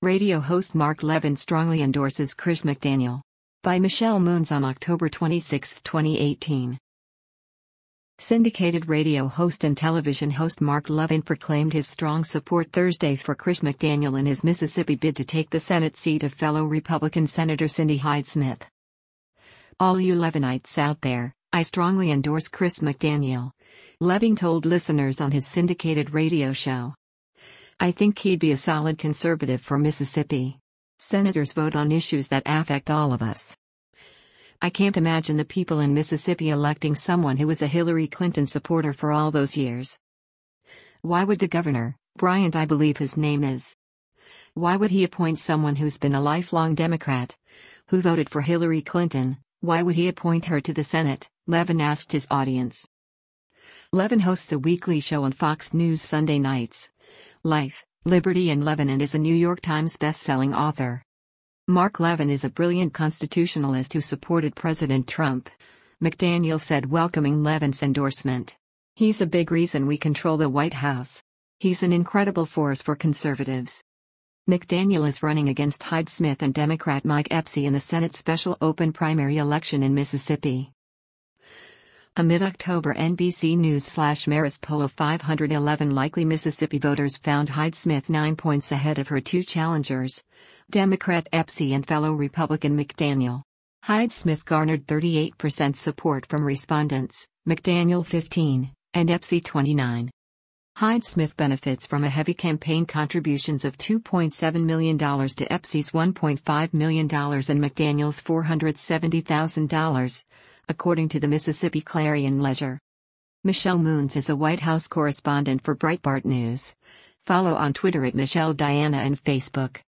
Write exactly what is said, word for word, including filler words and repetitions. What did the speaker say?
Radio host Mark Levin strongly endorses Chris McDaniel. By Michelle Moons on October twenty-sixth, twenty eighteen. Syndicated radio host and television host Mark Levin proclaimed his strong support Thursday for Chris McDaniel in his Mississippi bid to take the Senate seat of fellow Republican Senator Cindy Hyde-Smith. "All you Levinites out there, I strongly endorse Chris McDaniel," Levin told listeners on his syndicated radio show. "I think he'd be a solid conservative for Mississippi. Senators vote on issues that affect all of us. I can't imagine the people in Mississippi electing someone who was a Hillary Clinton supporter for all those years. Why would the governor, Bryant I believe his name is, why would he appoint someone who's been a lifelong Democrat, who voted for Hillary Clinton? Why would he appoint her to the Senate?" Levin asked his audience. Levin hosts a weekly show on Fox News Sunday nights, Life, Liberty and Levin, and is a New York Times best-selling author. Mark Levin is a brilliant constitutionalist who supported President Trump, McDaniel said, welcoming Levin's endorsement. "He's a big reason we control the White House. He's an incredible force for conservatives." McDaniel is running against Hyde-Smith and Democrat Mike Epps in the Senate special open primary election in Mississippi. A mid-October N B C News slash Marist poll of five hundred eleven likely Mississippi voters found Hyde-Smith nine points ahead of her two challengers, Democrat Epps and fellow Republican McDaniel. Hyde-Smith garnered thirty-eight percent support from respondents, McDaniel fifteen, and Epps twenty-nine. Hyde-Smith benefits from a heavy campaign contributions of two point seven million dollars to Epps' one point five million dollars and McDaniel's four hundred seventy thousand dollars. According to the Mississippi Clarion Ledger. Michelle Moons is a White House correspondent for Breitbart News. Follow on Twitter at Michelle Diana and Facebook.